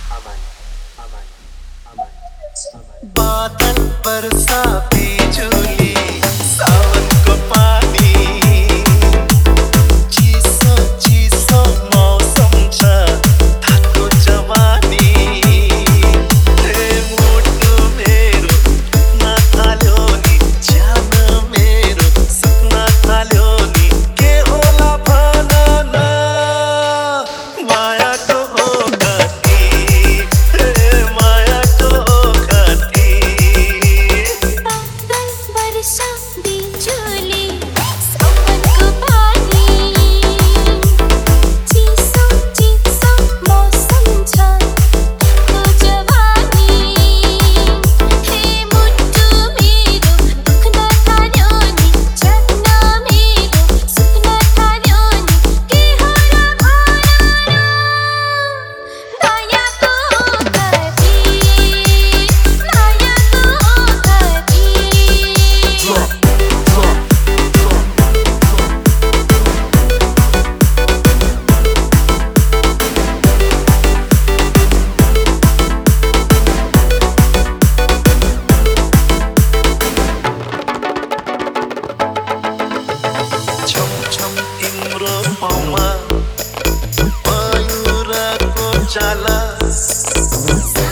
aman, aman, aman, aman. बादल बरसा बिजुली सावन को पानी चिसो चिसो मौसम छ थाको जवानी हे मुटु मेरो नथाल्यो नि ज्यान मेरो सुत्न थाल्यो नि के होला भन न मायाको हो गति हे मायाको हो गति बादल वर्षा बिजुली सावनको पानी चिसो चिसो मौसम छ थाको जवानी हे मुटु मेरो दुख्न थाल्यो नि ज्यान मेरो सुत्न थाल्यो नि के होला भन न मायाको गति छम छम तिम्रो पाउमा मयुरको चाला